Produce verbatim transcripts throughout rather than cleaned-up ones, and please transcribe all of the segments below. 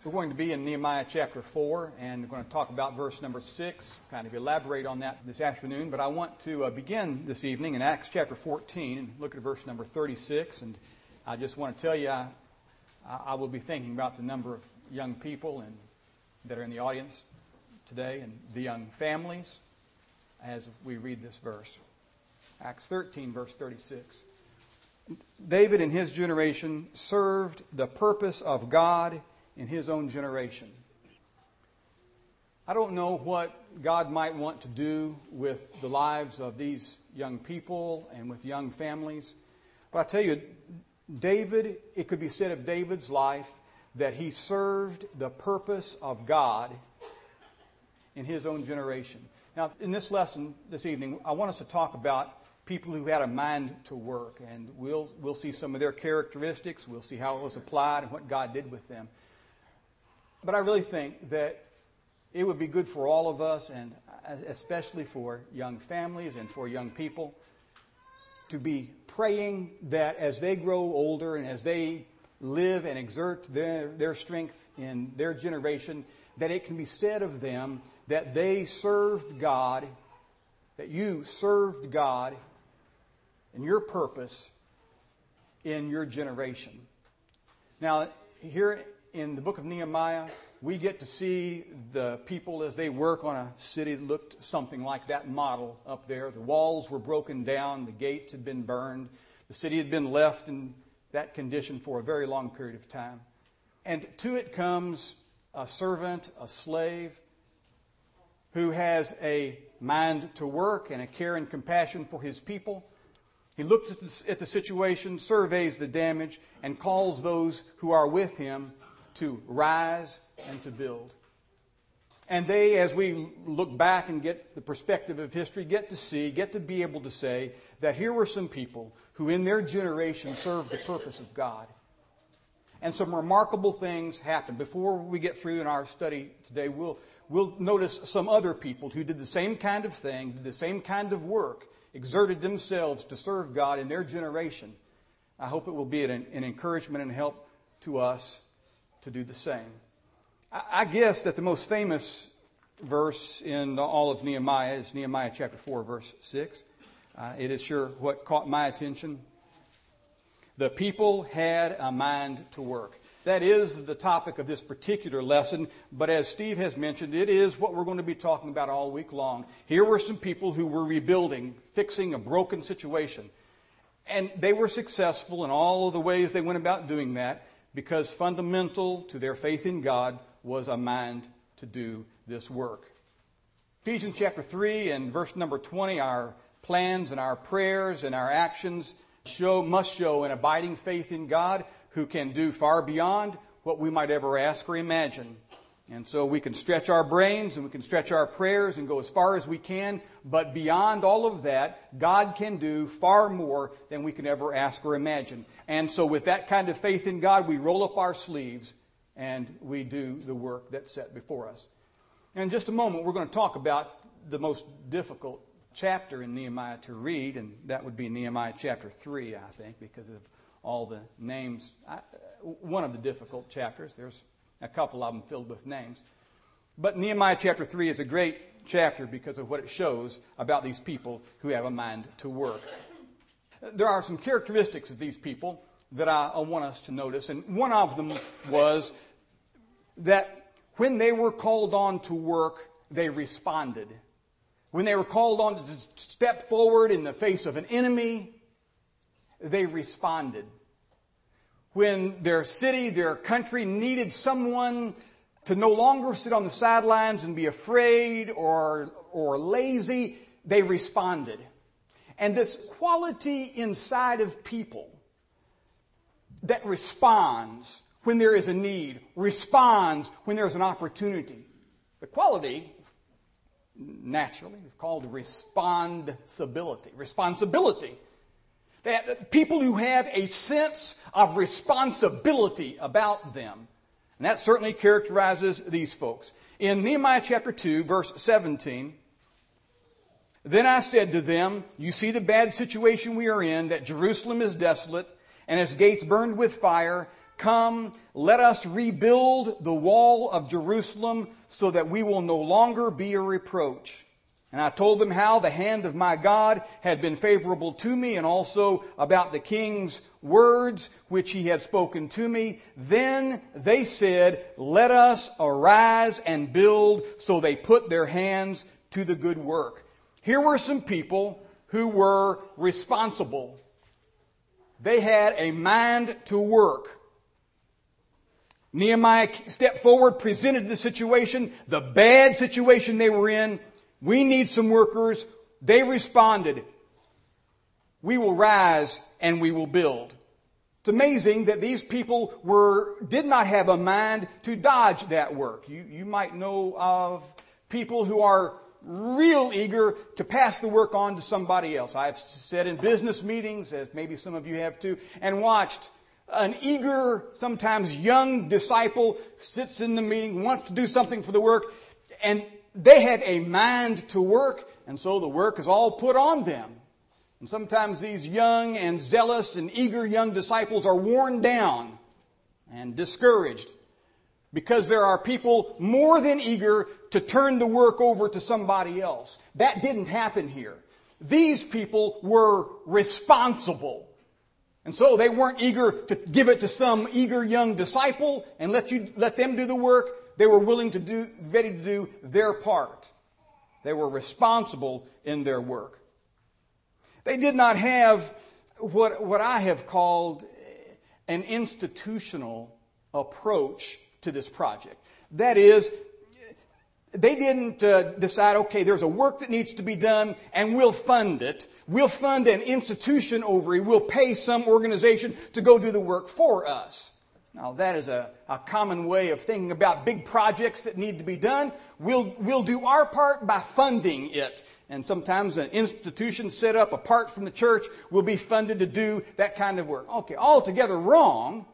We're going to be in Nehemiah chapter four, and we're going to talk about verse number six, kind of elaborate on that this afternoon. But I want to uh, begin this evening in Acts chapter fourteen and look at verse number thirty-six. And I just want to tell you, I, I will be thinking about the number of young people and that are in the audience today and the young families as we read this verse. Acts thirteen, verse thirty-six. David in his generation served the purpose of God in his own generation. I don't know what God might want to do with the lives of these young people and with young families. But I tell you, David, it could be said of David's life that he served the purpose of God in his own generation. Now, in this lesson this evening, I want us to talk about people who had a mind to work. And we'll, we'll see some of their characteristics. We'll see how it was applied and what God did with them. But I really think that it would be good for all of us, and especially for young families and for young people, to be praying that as they grow older and as they live and exert their, their strength in their generation, that it can be said of them that they served God, that you served God and your purpose in your generation. Now, here in the book of Nehemiah, we get to see the people as they work on a city that looked something like that model up there. The walls were broken down, the gates had been burned, the city had been left in that condition for a very long period of time. And to it comes a servant, a slave, who has a mind to work and a care and compassion for his people. He looks at the, at the situation, surveys the damage, and calls those who are with him to rise and to build. And they, as we look back and get the perspective of history, get to see, get to be able to say that here were some people who in their generation served the purpose of God. And some remarkable things happened. Before we get through in our study today, we'll, we'll notice some other people who did the same kind of thing, did the same kind of work, exerted themselves to serve God in their generation. I hope it will be an, an encouragement and help to us to do the same. I, I guess that the most famous verse in all of Nehemiah is Nehemiah chapter four, verse six. Uh, it is sure what caught my attention. The people had a mind to work. That is the topic of this particular lesson, but as Steve has mentioned, it is what we're going to be talking about all week long. Here were some people who were rebuilding, fixing a broken situation. And they were successful in all of the ways they went about doing that because fundamental to their faith in God was a mind to do this work. Ephesians chapter three and verse number twenty, our plans and our prayers and our actions show must show an abiding faith in God who can do far beyond what we might ever ask or imagine. And so we can stretch our brains and we can stretch our prayers and go as far as we can, but beyond all of that, God can do far more than we can ever ask or imagine. And so with that kind of faith in God, we roll up our sleeves and we do the work that's set before us. And in just a moment, we're going to talk about the most difficult chapter in Nehemiah to read, and that would be Nehemiah chapter three, I think, because of all the names. I, one of the difficult chapters. There's a couple of them filled with names. But Nehemiah chapter three is a great chapter because of what it shows about these people who have a mind to work. There are some characteristics of these people that I, I want us to notice, and one of them was that when they were called on to work, they responded. When they were called on to step forward in the face of an enemy, they responded. When their city, their country needed someone to no longer sit on the sidelines and be afraid or, or lazy, they responded. And this quality inside of people that responds when there is a need, responds when there's an opportunity. The quality, naturally, is called responsibility. Responsibility. That people who have a sense of responsibility about them. And that certainly characterizes these folks. In Nehemiah chapter two, verse seventeen, then I said to them, you see the bad situation we are in, that Jerusalem is desolate, and its gates burned with fire. Come, let us rebuild the wall of Jerusalem so that we will no longer be a reproach. And I told them how the hand of my God had been favorable to me, and also about the king's words which he had spoken to me. Then they said, let us arise and build. So they put their hands to the good work. Here were some people who were responsible. They had a mind to work. Nehemiah stepped forward, presented the situation, the bad situation they were in. We need some workers. They responded, we will rise and we will build. It's amazing that these people were did not have a mind to dodge that work. You, you might know of people who are real eager to pass the work on to somebody else. I've said in business meetings, as maybe some of you have too, and watched an eager, sometimes young disciple sits in the meeting, wants to do something for the work, and they have a mind to work, and so the work is all put on them. And sometimes these young and zealous and eager young disciples are worn down and discouraged because there are people more than eager to turn the work over to somebody else. That didn't happen here. These people were responsible. And so they weren't eager to give it to some eager young disciple and let you let them do the work. They were willing to do, ready to do their part. They were responsible in their work. They did not have what, what I have called an institutional approach to this project. That is, they didn't uh, decide, okay, there's a work that needs to be done and we'll fund it. We'll fund an institution over it. We'll pay some organization to go do the work for us. Now, that is a, a common way of thinking about big projects that need to be done. We'll, we'll do our part by funding it. And sometimes an institution set up apart from the church will be funded to do that kind of work. Okay, altogether wrong.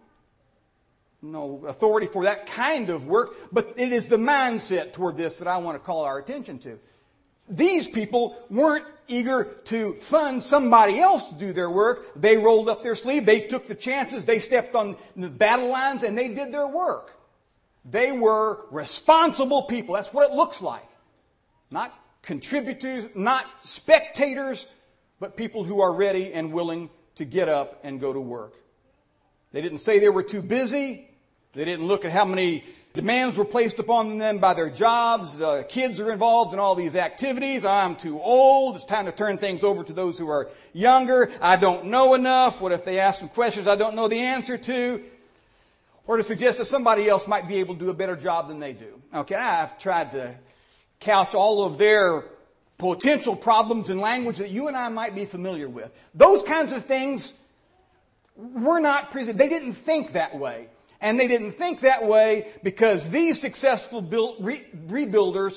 No authority for that kind of work. But it is the mindset toward this that I want to call our attention to. These people weren't eager to fund somebody else to do their work. They rolled up their sleeve. They took the chances. They stepped on the battle lines and they did their work. They were responsible people. That's what it looks like. Not contributors, not spectators, but people who are ready and willing to get up and go to work. They didn't say they were too busy. They didn't look at how many demands were placed upon them by their jobs. The kids are involved in all these activities. I'm too old. It's time to turn things over to those who are younger. I don't know enough. What if they ask some questions I don't know the answer to? Or to suggest that somebody else might be able to do a better job than they do. Okay, I've tried to couch all of their potential problems in language that you and I might be familiar with. Those kinds of things were not present. They didn't think that way. And they didn't think that way because these successful build, re, rebuilders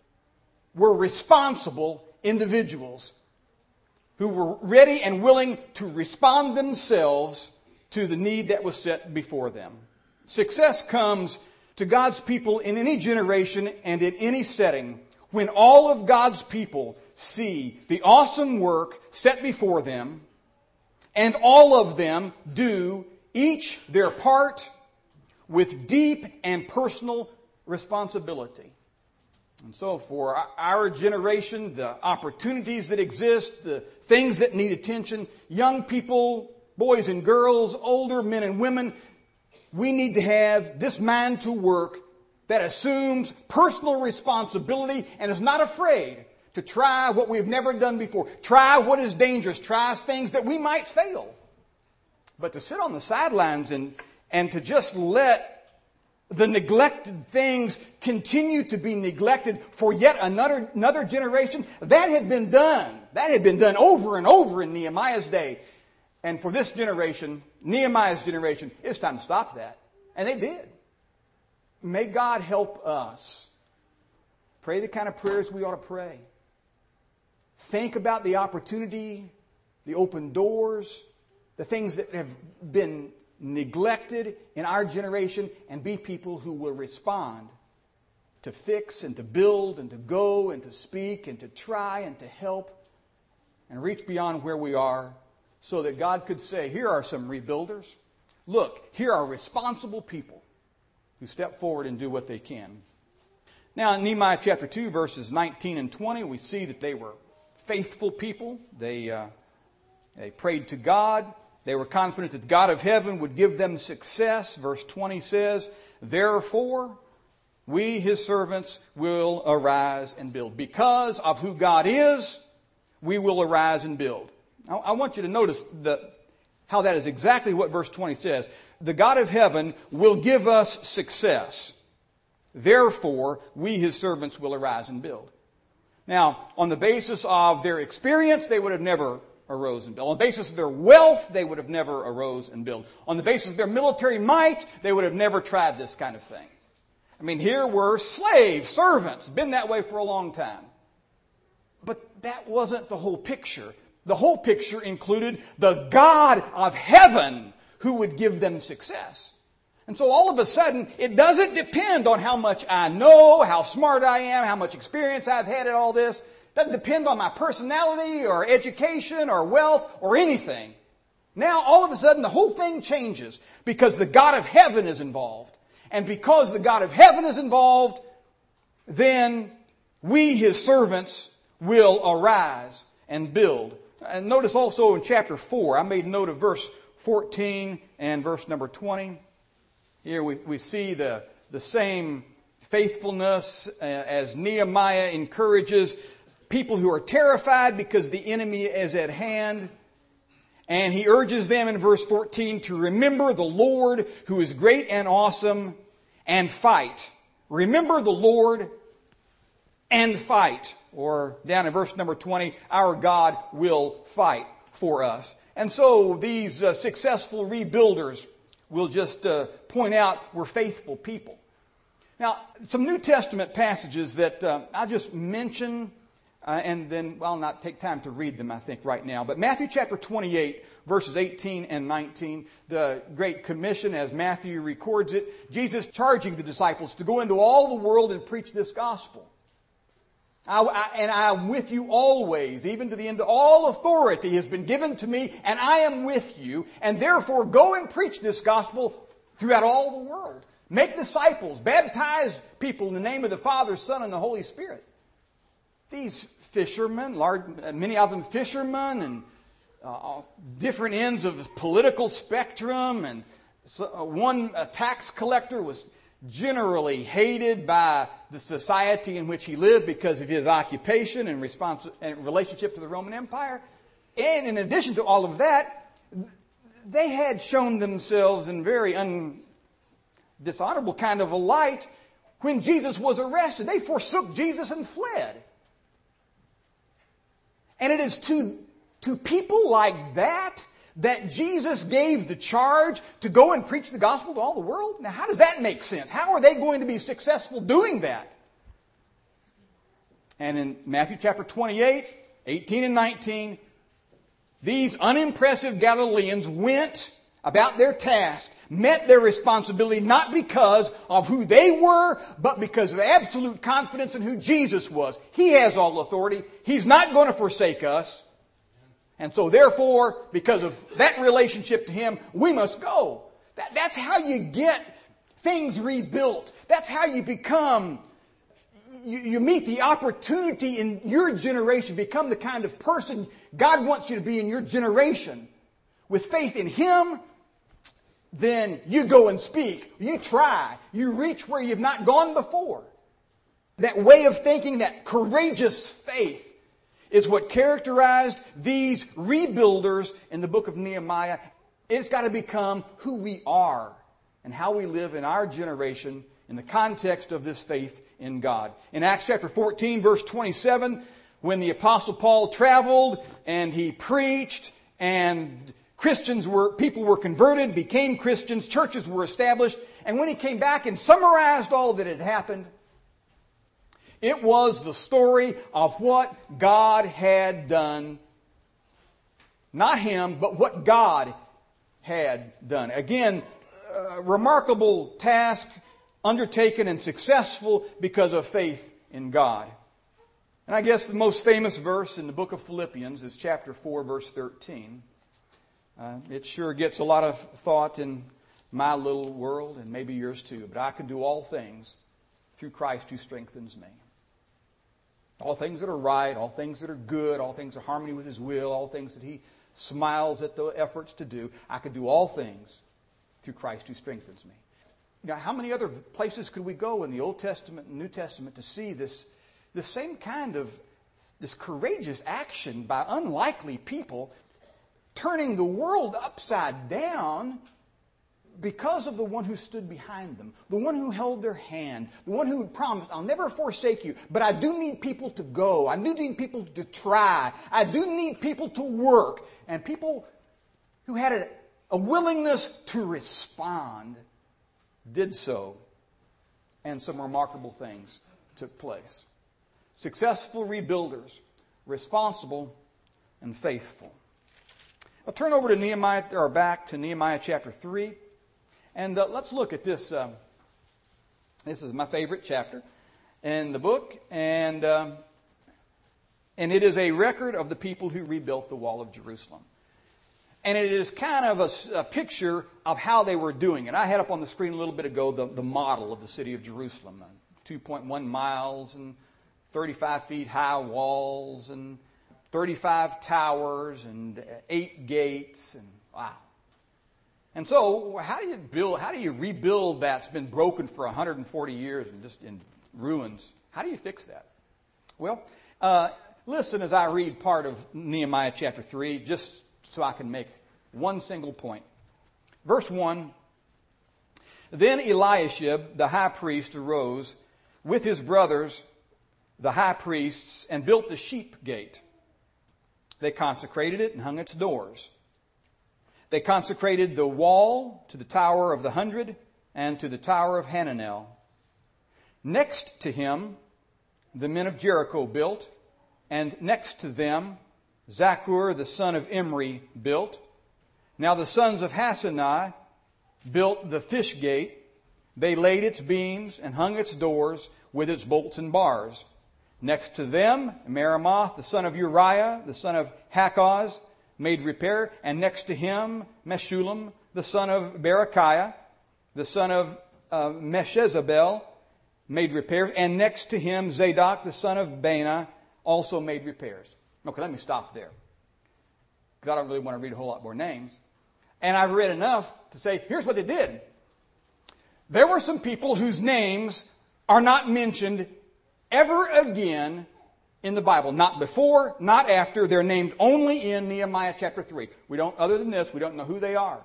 were responsible individuals who were ready and willing to respond themselves to the need that was set before them. Success comes to God's people in any generation and in any setting when all of God's people see the awesome work set before them and all of them do each their part with deep and personal responsibility. And so for our generation, the opportunities that exist, the things that need attention, young people, boys and girls, older men and women, we need to have this mind to work that assumes personal responsibility and is not afraid to try what we've never done before. Try what is dangerous. Try things that we might fail. But to sit on the sidelines and And to just let the neglected things continue to be neglected for yet another, another generation, that had been done. That had been done over and over in Nehemiah's day. And for this generation, Nehemiah's generation, it's time to stop that. And they did. May God help us. Pray the kind of prayers we ought to pray. Think about the opportunity, the open doors, the things that have been neglected in our generation, and be people who will respond to fix and to build and to go and to speak and to try and to help and reach beyond where we are so that God could say, here are some rebuilders. Look, here are responsible people who step forward and do what they can. Now, in Nehemiah chapter two, verses nineteen and twenty, we see that they were faithful people. They, uh, they prayed to God. They were confident that the God of heaven would give them success. Verse twenty says, therefore, we, his servants, will arise and build. Because of who God is, we will arise and build. Now, I want you to notice the, how that is exactly what verse twenty says. The God of heaven will give us success. Therefore, we, his servants, will arise and build. Now, on the basis of their experience, they would have never arose and built. On the basis of their wealth, they would have never arose and built. On the basis of their military might, they would have never tried this kind of thing. I mean, here were slaves, servants, been that way for a long time. But that wasn't the whole picture. The whole picture included the God of heaven who would give them success. And so all of a sudden, it doesn't depend on how much I know, how smart I am, how much experience I've had at all this. It doesn't depend on my personality or education or wealth or anything. Now, all of a sudden, the whole thing changes because the God of heaven is involved. And because the God of heaven is involved, then we, his servants, will arise and build. And notice also in chapter four, I made note of verse fourteen and verse number twenty. Here we, we see the, the same faithfulness uh, as Nehemiah encourages people who are terrified because the enemy is at hand. And he urges them in verse fourteen to remember the Lord who is great and awesome and fight. Remember the Lord and fight. Or down in verse number twenty, our God will fight for us. And so these uh, successful rebuilders will just uh, point out we're faithful people. Now, some New Testament passages that uh, I'll just mention, uh, and then I'll not take time to read them, I think, right now. But Matthew chapter twenty-eight, verses eighteen and nineteen, the Great Commission, as Matthew records it, Jesus charging the disciples to go into all the world and preach this gospel. I, I, and I am with you always, even to the end. All authority has been given to me, and I am with you. And therefore, go and preach this gospel throughout all the world. Make disciples. Baptize people in the name of the Father, Son, and the Holy Spirit. These fishermen, large, many of them fishermen, and uh, different ends of the political spectrum. And so, uh, one uh, tax collector was generally hated by the society in which he lived because of his occupation and, respons- and relationship to the Roman Empire. And in addition to all of that, they had shown themselves in very un- dishonorable kind of a light when Jesus was arrested. They forsook Jesus and fled. And it is to, to people like that that Jesus gave the charge to go and preach the gospel to all the world? Now, how does that make sense? How are they going to be successful doing that? And in Matthew chapter twenty-eight, eighteen and nineteen, these unimpressive Galileans went about their task, met their responsibility not because of who they were, but because of absolute confidence in who Jesus was. He has all authority. He's not going to forsake us. And so therefore, because of that relationship to Him, we must go. That, that's how you get things rebuilt. That's how you become, you, you meet the opportunity in your generation, become the kind of person God wants you to be in your generation. With faith in Him, then you go and speak. You try. You reach where you've not gone before. That way of thinking, that courageous faith, is what characterized these rebuilders in the book of Nehemiah. It's got to become who we are and how we live in our generation in the context of this faith in God. In Acts chapter fourteen, verse twenty-seven, when the Apostle Paul traveled and he preached and Christians were, people were converted, became Christians, churches were established, and when he came back and summarized all that had happened, it was the story of what God had done. Not him, but what God had done. Again, a remarkable task undertaken and successful because of faith in God. And I guess the most famous verse in the book of Philippians is chapter four, verse thirteen. Uh, it sure gets a lot of thought in my little world and maybe yours too. But I can do all things through Christ who strengthens me. All things that are right, all things that are good, all things in harmony with His will, all things that He smiles at the efforts to do. I can do all things through Christ who strengthens me. Now, how many other places could we go in the Old Testament and New Testament to see this, this same kind of, this courageous action by unlikely people turning the world upside down because of the one who stood behind them, the one who held their hand, the one who promised, I'll never forsake you, but I do need people to go. I do need people to try. I do need people to work. And people who had a, a willingness to respond did so. And some remarkable things took place. Successful rebuilders, responsible and faithful. I'll turn over to Nehemiah, or back to Nehemiah chapter three. And uh, let's look at this. Uh, this is my favorite chapter in the book. And, um, and it is a record of the people who rebuilt the wall of Jerusalem. And it is kind of a, a picture of how they were doing it. I had up on the screen a little bit ago the, the model of the city of Jerusalem. two point one miles and thirty-five feet high walls and thirty-five towers and eight gates. And wow. And so, how do you build? How do you rebuild that's been broken for one hundred forty years and just in ruins? How do you fix that? Well, uh, listen as I read part of Nehemiah chapter three, just so I can make one single point. Verse one. Then Eliashib, the high priest, arose with his brothers, the high priests, and built the sheep gate. They consecrated it and hung its doors. They consecrated the wall to the Tower of the Hundred and to the Tower of Hananel. Next to him, the men of Jericho built, and next to them, Zaccur, the son of Imri, built. Now the sons of Hassenaah built the fish gate. They laid its beams and hung its doors with its bolts and bars. Next to them, Meremoth, the son of Uriah, the son of Hakkoz, made repair. And next to him, Meshullam, the son of Berechiah, the son of uh, Meshezabel, made repairs. And next to him, Zadok, the son of Baana, also made repairs. Okay, let me stop there, because I don't really want to read a whole lot more names. And I've read enough to say, here's what they did. There were some people whose names are not mentioned ever again in the Bible. Not before, not after. They're named only in Nehemiah chapter three. We don't, other than this, we don't know who they are.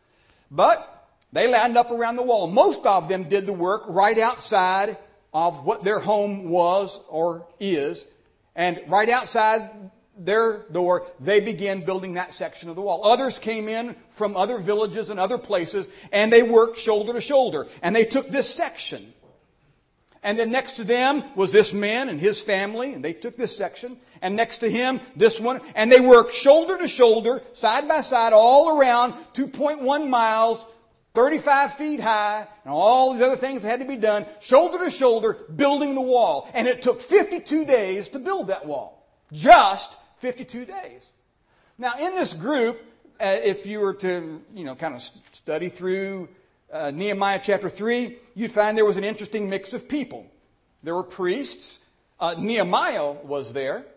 But they lined up around the wall. Most of them did the work right outside of what their home was or is. And right outside their door, they began building that section of the wall. Others came in from other villages and other places, and they worked shoulder to shoulder. And they took this section. And then next to them was this man and his family, and they took this section. And next to him, this one. And they worked shoulder to shoulder, side by side, all around two point one miles, thirty-five feet high, and all these other things that had to be done, shoulder to shoulder, building the wall. And it took fifty-two days to build that wall. Just fifty-two days. Now, in this group, uh, if you were to, you know, kind of study through uh, Nehemiah chapter three, you'd find there was an interesting mix of people. There were priests. Uh, Nehemiah was there.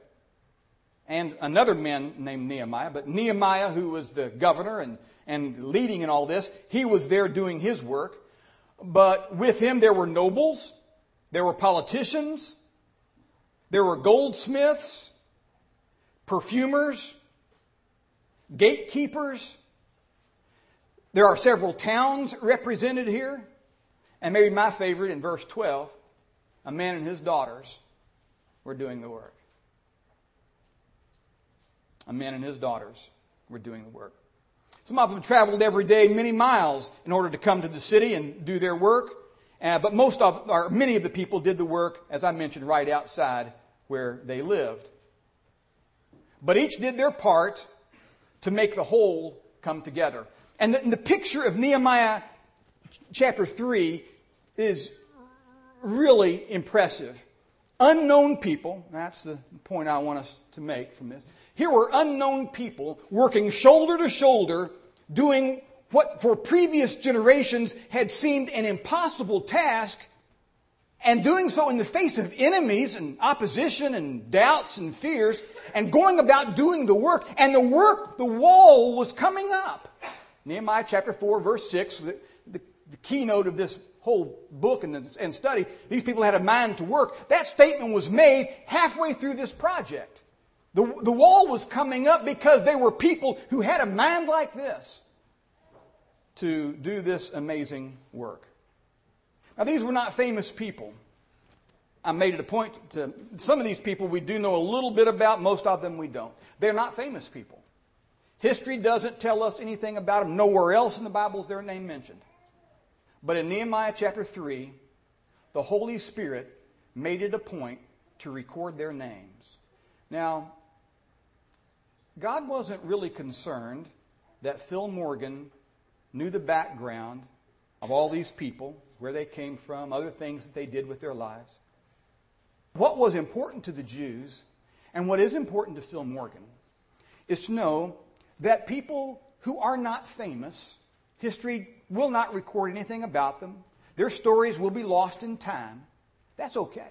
And another man named Nehemiah. But Nehemiah, who was the governor and, and leading in all this, he was there doing his work. But with him there were nobles. There were politicians. There were goldsmiths. Perfumers, gatekeepers. There are several towns represented here. And maybe my favorite in verse twelve, a man and his daughters were doing the work. A man and his daughters were doing the work. Some of them traveled every day many miles in order to come to the city and do their work. Uh, but most of, or many of the people did the work, as I mentioned, right outside where they lived. But each did their part to make the whole come together. And the, and the picture of Nehemiah chapter three is really impressive. Unknown people, that's the point I want us to make from this. Here were unknown people working shoulder to shoulder, doing what for previous generations had seemed an impossible task, and doing so in the face of enemies and opposition and doubts and fears, and going about doing the work. And the work, the wall was coming up. Nehemiah chapter four, verse six, the, the, the keynote of this whole book and, and study, these people had a mind to work. That statement was made halfway through this project. The, the wall was coming up because there were people who had a mind like this to do this amazing work. Now, these were not famous people. I made it a point to, some of these people we do know a little bit about, most of them we don't. They're not famous people. History doesn't tell us anything about them. Nowhere else in the Bible is their name mentioned. But in Nehemiah chapter three, the Holy Spirit made it a point to record their names. Now, God wasn't really concerned that Phil Morgan knew the background of all these people, where they came from, other things that they did with their lives. What was important to the Jews, and what is important to Phil Morgan, is to know that people who are not famous, history will not record anything about them. Their stories will be lost in time. That's okay.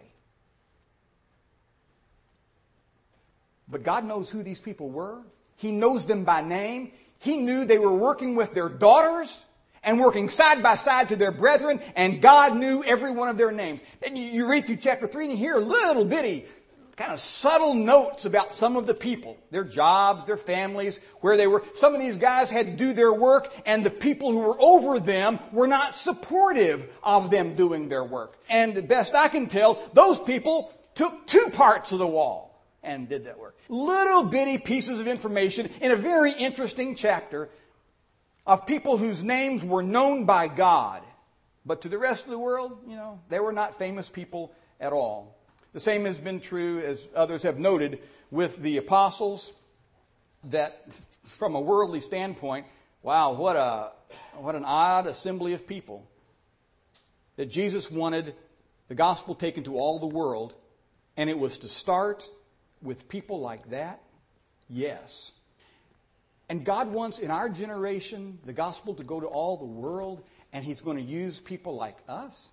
But God knows who these people were. He knows them by name. He knew they were working with their daughters and working side by side to their brethren, and God knew every one of their names. And you read through chapter three and you hear little bitty, kind of subtle notes about some of the people, their jobs, their families, where they were. Some of these guys had to do their work, and the people who were over them were not supportive of them doing their work. And the best I can tell, those people took two parts of the wall and did that work. Little bitty pieces of information in a very interesting chapter of people whose names were known by God. But to the rest of the world, you know, they were not famous people at all. The same has been true, as others have noted, with the apostles, that from a worldly standpoint, wow, what a what an odd assembly of people. That Jesus wanted the gospel taken to all the world, and it was to start with people like that? Yes. And God wants in our generation the gospel to go to all the world, and He's going to use people like us?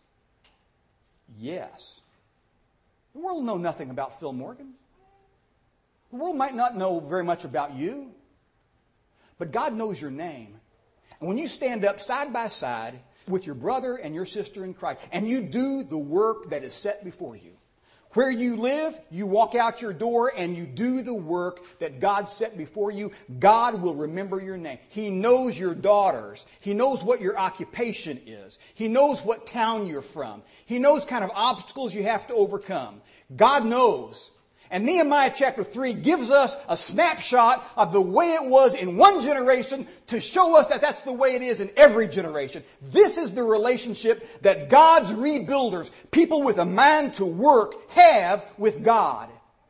Yes. The world will know nothing about Phil Morgan. The world might not know very much about you. But God knows your name. And when you stand up side by side with your brother and your sister in Christ, and you do the work that is set before you, where you live, you walk out your door and you do the work that God set before you, God will remember your name. He knows your daughters. He knows what your occupation is. He knows what town you're from. He knows kind of obstacles you have to overcome. God knows. And Nehemiah chapter three gives us a snapshot of the way it was in one generation to show us that that's the way it is in every generation. This is the relationship that God's rebuilders, people with a mind to work, have with God.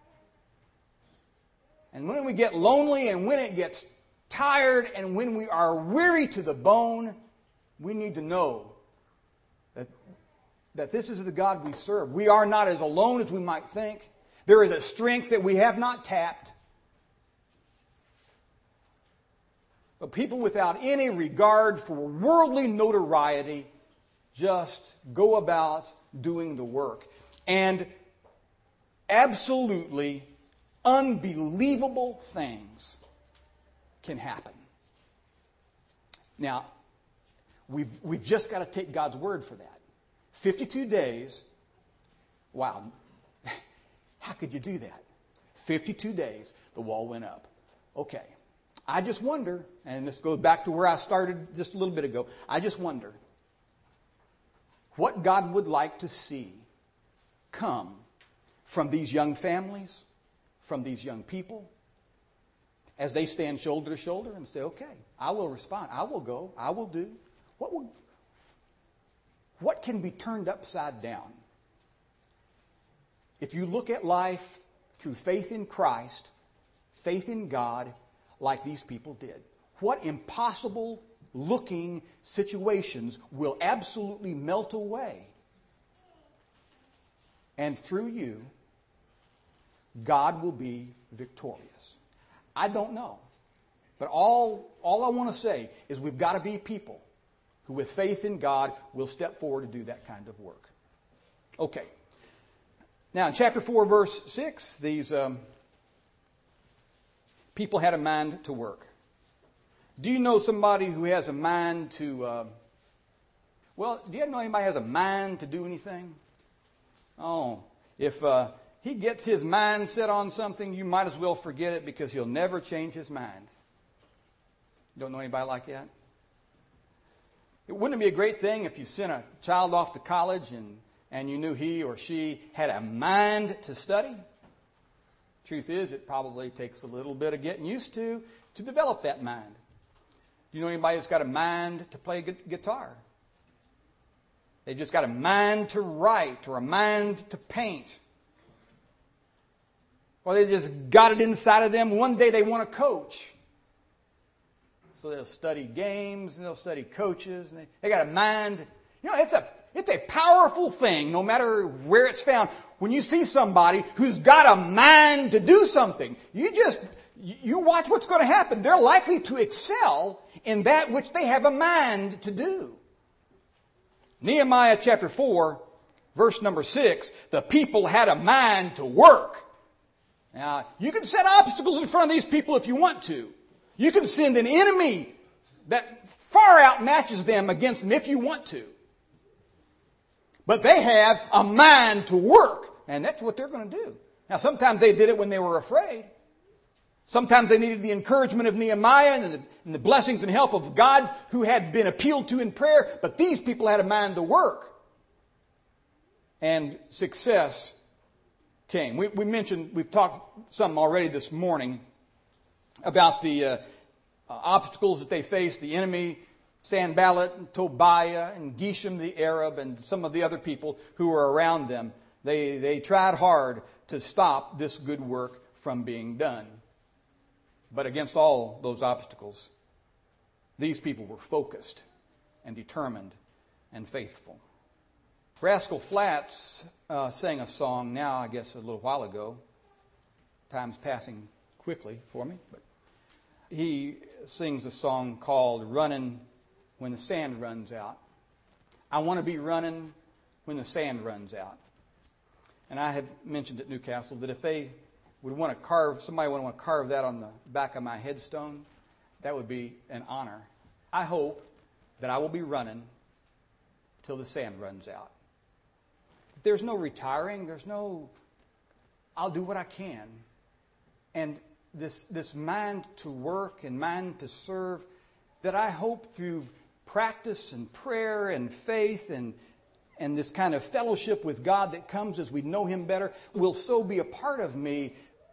And when we get lonely and when it gets tired and when we are weary to the bone, we need to know that, that this is the God we serve. We are not as alone as we might think. There is a strength that we have not tapped. But people without any regard for worldly notoriety just go about doing the work. And absolutely unbelievable things can happen. Now, we've, we've just got to take God's word for that. fifty-two days, wow. How could you do that? fifty-two days, the wall went up. Okay. I just wonder, and this goes back to where I started just a little bit ago, I just wonder what God would like to see come from these young families, from these young people, as they stand shoulder to shoulder and say, okay, I will respond, I will go, I will do. What will, what can be turned upside down? If you look at life through faith in Christ, faith in God, like these people did, what impossible looking situations will absolutely melt away? And through you, God will be victorious. I don't know. But But all, all I want to say is we've got to be people who with faith in God will step forward to do that kind of work. Okay. Now in chapter four, verse six, these um, people had a mind to work. Do you know somebody who has a mind to, uh, well, do you know anybody who has a mind to do anything? Oh, if uh, he gets his mind set on something, you might as well forget it because he'll never change his mind. You don't know anybody like that? Wouldn't it be a great thing if you sent a child off to college and, and you knew he or she had a mind to study? Truth is, it probably takes a little bit of getting used to to develop that mind. Do you know anybody that's got a mind to play gu- guitar? They just got a mind to write or a mind to paint. Or they just got it inside of them. One day they want to coach. So they'll study games and they'll study coaches. And they, they got a mind. You know, it's a it's a powerful thing no matter where it's found. When you see somebody who's got a mind to do something, you just, you watch what's going to happen. They're likely to excel in that which they have a mind to do. Nehemiah chapter four, verse number six, the people had a mind to work. Now, you can set obstacles in front of these people if you want to. You can send an enemy that far outmatches them against them if you want to. But they have a mind to work, and that's what they're going to do. Now, sometimes they did it when they were afraid. Sometimes they needed the encouragement of Nehemiah and the, and the blessings and help of God who had been appealed to in prayer. But these people had a mind to work. And success came. We, we mentioned, we've talked some already this morning about the uh, uh, obstacles that they faced, the enemy, Sanballat, and Tobiah, and Geshem the Arab, and some of the other people who were around them. They, they tried hard to stop this good work from being done. But against all those obstacles, these people were focused and determined and faithful. Rascal Flatts uh, sang a song now, I guess, a little while ago. Time's passing quickly for me. But he sings a song called Running When the Sand Runs Out. I want to be running when the sand runs out. And I have mentioned at Newcastle that if they would want to carve, somebody would want to carve that on the back of my headstone, that would be an honor. I hope that I will be running till the sand runs out. There's no retiring. There's no, I'll do what I can. And this, this mind to work and mind to serve, that I hope through practice and prayer and faith and, and this kind of fellowship with God that comes as we know Him better, will so be a part of me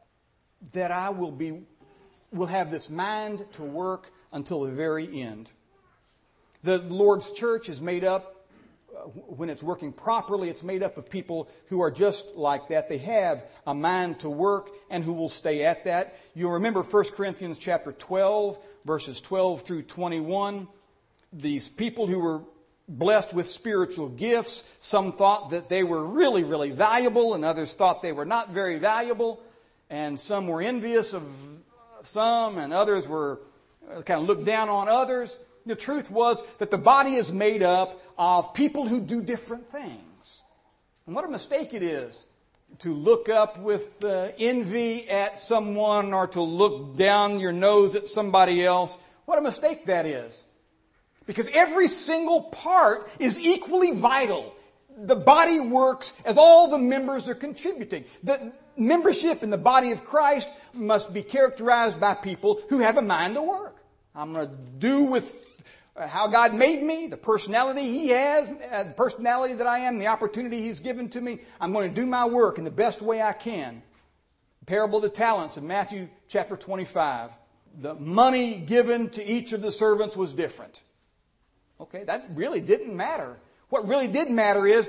that I will be, will have this mind to work until the very end. The Lord's church is made up, when it's working properly, it's made up of people who are just like that. They have a mind to work and who will stay at that. You'll remember First Corinthians chapter twelve, verses twelve through twenty-one. These people who were blessed with spiritual gifts, some thought that they were really, really valuable, and others thought they were not very valuable. And some were envious of some, and others were kind of looked down on others. The truth was that the body is made up of people who do different things. And what a mistake it is to look up with uh, envy at someone or to look down your nose at somebody else. What a mistake that is. Because every single part is equally vital. The body works as all the members are contributing. The membership in the body of Christ must be characterized by people who have a mind to work. I'm going to do with how God made me, the personality He has, the personality that I am, the opportunity He's given to me. I'm going to do my work in the best way I can. The parable of the talents in Matthew chapter twenty-five. The money given to each of the servants was different. Okay, that really didn't matter. What really did matter is,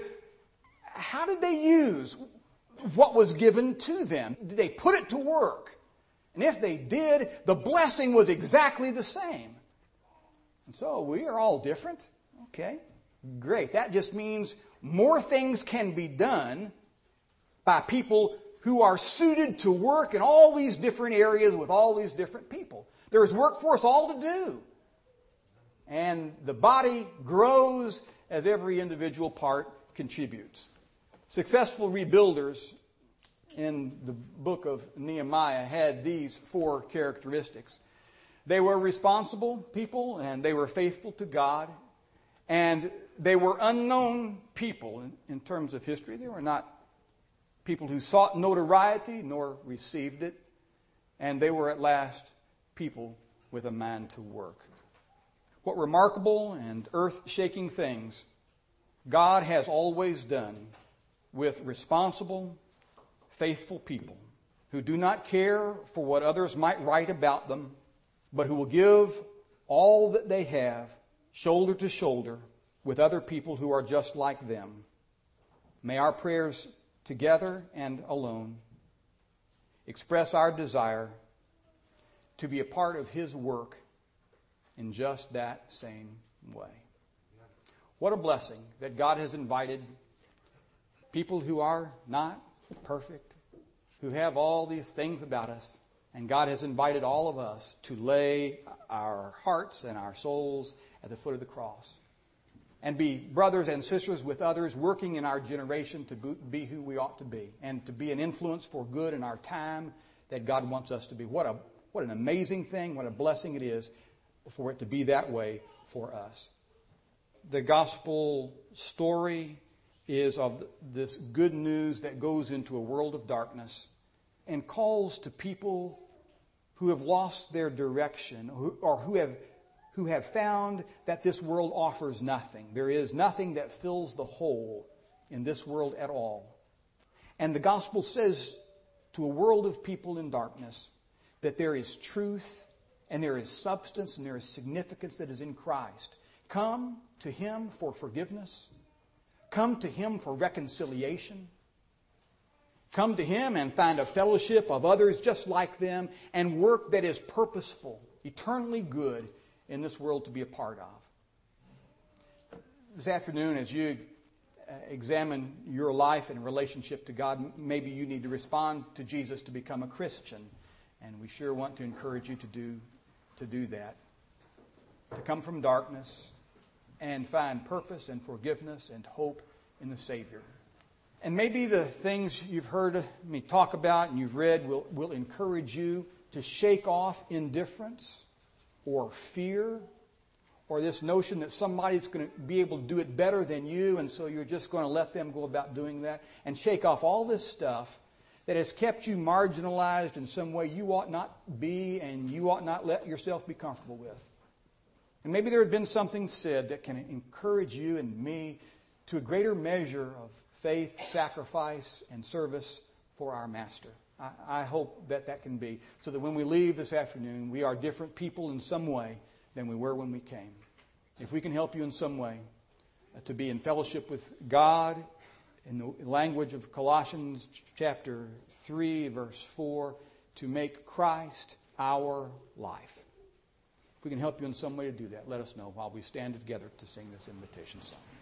how did they use what was given to them? Did they put it to work? And if they did, the blessing was exactly the same. And so we are all different. Okay, great. That just means more things can be done by people who are suited to work in all these different areas with all these different people. There is work for us all to do. And the body grows as every individual part contributes. Successful rebuilders in the book of Nehemiah had these four characteristics. They were responsible people, and they were faithful to God, and they were unknown people in, in terms of history. They were not people who sought notoriety nor received it, and they were at last people with a mind to work. What remarkable and earth-shaking things God has always done with responsible, faithful people who do not care for what others might write about them, but who will give all that they have, shoulder to shoulder, with other people who are just like them. May our prayers together and alone express our desire to be a part of His work in just that same way. What a blessing that God has invited people who are not perfect, who have all these things about us, and God has invited all of us to lay our hearts and our souls at the foot of the cross and be brothers and sisters with others working in our generation to be who we ought to be and to be an influence for good in our time that God wants us to be. What a what an amazing thing, what a blessing it is for it to be that way for us. The gospel story is of this good news that goes into a world of darkness and calls to people who have lost their direction or who have who have found that this world offers nothing. There is nothing that fills the hole in this world at all. And the gospel says to a world of people in darkness that there is truth and there is substance and there is significance that is in Christ. Come to Him for forgiveness. Come to Him for reconciliation. Come to Him and find a fellowship of others just like them and work that is purposeful, eternally good in this world to be a part of. This afternoon, as you examine your life and relationship to God, maybe you need to respond to Jesus to become a Christian. And we sure want to encourage you to do, to do that. To come from darkness and find purpose and forgiveness and hope in the Savior. And maybe the things you've heard me talk about and you've read will, will encourage you to shake off indifference or fear or this notion that somebody's going to be able to do it better than you, and so you're just going to let them go about doing that, and shake off all this stuff that has kept you marginalized in some way you ought not be and you ought not let yourself be comfortable with. And maybe there had been something said that can encourage you and me to a greater measure of faith, sacrifice, and service for our Master. I, I hope that that can be, so that when we leave this afternoon, we are different people in some way than we were when we came. If we can help you in some way uh, to be in fellowship with God, in the language of Colossians chapter three, verse four, to make Christ our life. If we can help you in some way to do that, let us know while we stand together to sing this invitation song.